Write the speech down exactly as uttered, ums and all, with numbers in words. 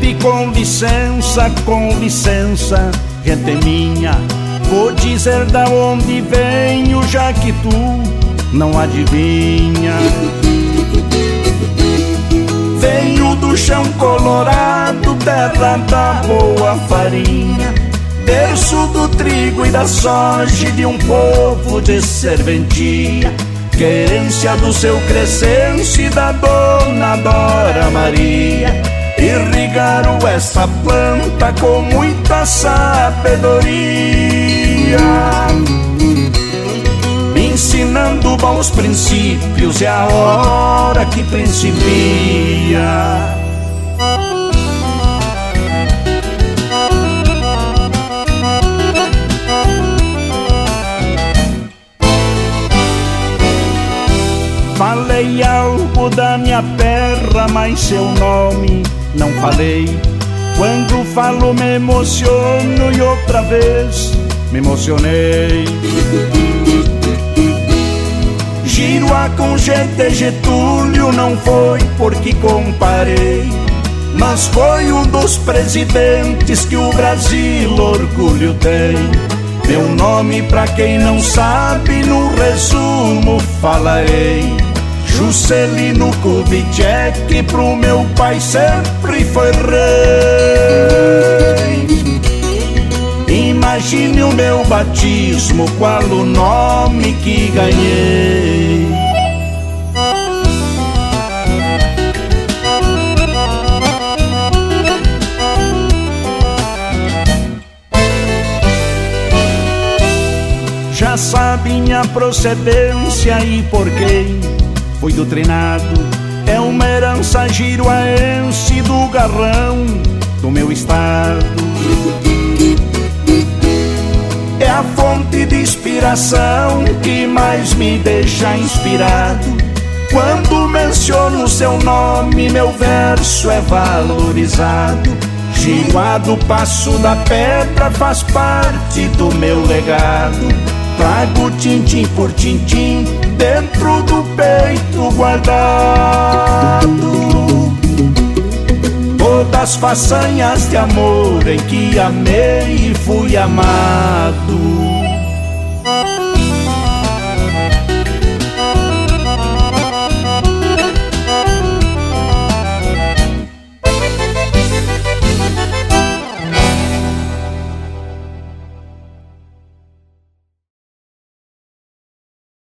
Gente, com licença, com licença, gente minha, vou dizer da onde venho, já que tu não adivinha. Venho do chão colorado, terra da boa farinha, berço do trigo e da soja de um povo de serventia, querência do seu Crescêncio e da dona Dora Maria. Irrigaram essa planta com muita sabedoria, ensinando bons princípios, é a hora que principia. Falei algo da minha terra, mas seu nome não falei. Quando falo me emociono e outra vez me emocionei. Giroá com G T Getúlio não foi porque comparei, mas foi um dos presidentes que o Brasil orgulho tem. Meu nome pra quem não sabe, no resumo falarei: Juscelino Kubitschek, pro meu pai sempre foi rei. Imagine o meu batismo, qual o nome que ganhei. Já sabe minha procedência e por quem fui doutrinado. É uma herança giroaense do garrão do meu estado. É a fonte de inspiração que mais me deixa inspirado. Quando menciono seu nome, meu verso é valorizado. Giroá do Passo da Pedra faz parte do meu legado. Trago tintim por tintim dentro do peito guardado todas as façanhas de amor em que amei e fui amado.